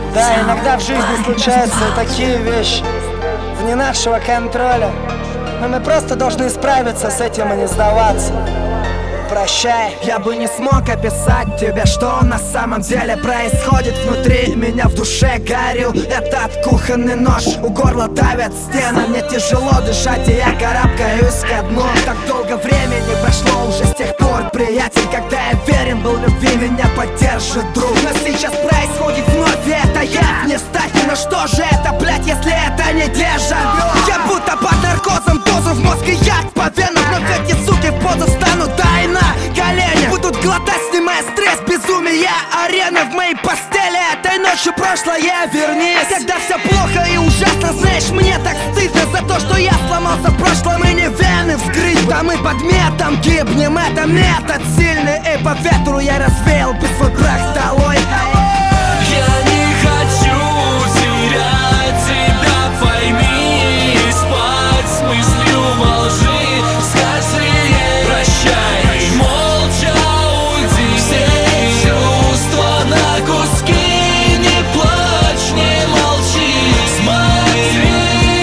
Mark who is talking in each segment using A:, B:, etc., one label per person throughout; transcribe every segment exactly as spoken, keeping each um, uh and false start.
A: Да, иногда в жизни случаются такие вещи вне нашего контроля, но мы просто должны справиться с этим и не сдаваться. Прощай.
B: Я бы не смог описать тебе, что на самом деле происходит внутри меня, в душе горю этот кухонный нож, у горла давят стены, мне тяжело дышать, и я карабкаюсь ко дну. Так долго времени прошло уже с тех пор, приятель, когда я верен был любви, меня поддержит друг. Но сейчас происходит вновь, и это я не стать. Ну что же это, блять, если это не дежавю? Я будто под наркозом, дозу в мозг и яд по венам, но эти суки в позу встанут, да и на колени будут глотать, снимая стресс, безумие арены в моей постели. Этой ночью прошлое вернись, когда все плохо и ужасно, знаешь, мне так стыдно за то, что я сломался в прошлом и не вены вскрыть. Да мы под метом гибнем, это метод сильный, и по ветру я развеял бы свой прах долой.
C: Я не хочу терять тебя, пойми, спать с мыслью во лжи, скажи ей прощай, молча уйди, все чувства на куски, не плачь, не молчи, смотри,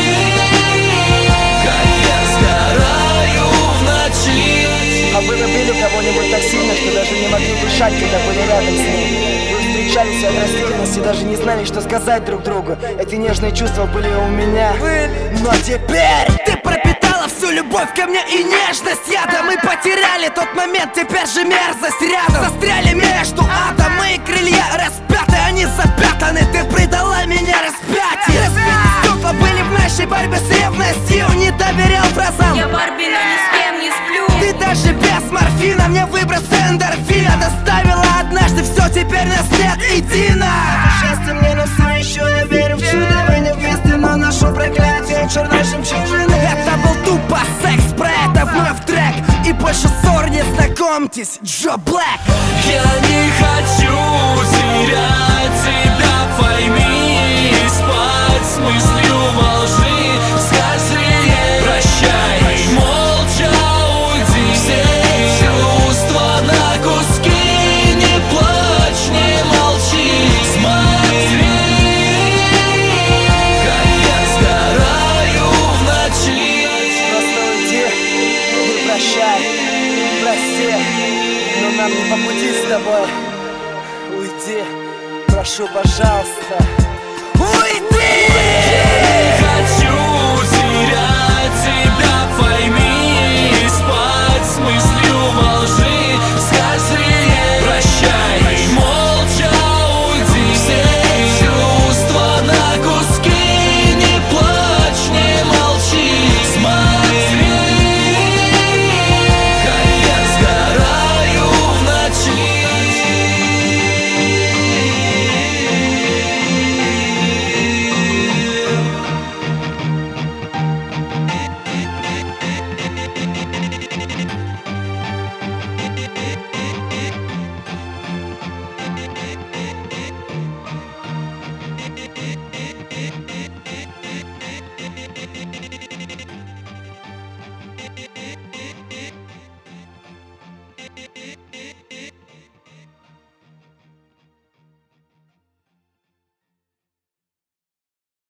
C: как я сгораю в ночи.
A: А вы любили кого-нибудь так сильно, что даже не могли дышать, когда были рядом с ним? Встречались от растерянности, даже не знали, что сказать друг другу. Эти нежные чувства были у меня, но теперь
B: ты пропитала всю любовь ко мне и нежность яда. Мы потеряли тот момент, теперь же мерзость рядом. Застряли между адом, мои крылья распяты, они запятаны. Ты предала меня распятие. Разбитые стекла были в нашей борьбе с ревностью, не доверял фразам.
D: Я Барби, но ни с кем не сплю.
B: Ты даже без морфина мне выброс эндорфина доставила однажды, все, теперь нас нет, иди на.
A: Счастье мне, но все еще я верю в чудо. Мы не вместе, но ношу проклятие черной жемчужины.
B: Это был тупо секс, про это вновь трек. И больше ссор не знакомьтесь, Джо Блэк.
C: Я не хочу терять тебя, пойми, спать с мыслью во лжи, скажи ей прощай, молча уйди, все чувства на куски, не плачь, не молчи, смотри, как я сгораю в ночи.
A: Просто уйди и прощай, прости, но нам не по пути с тобой. Уйди, прошу, пожалуйста.
B: Уйди!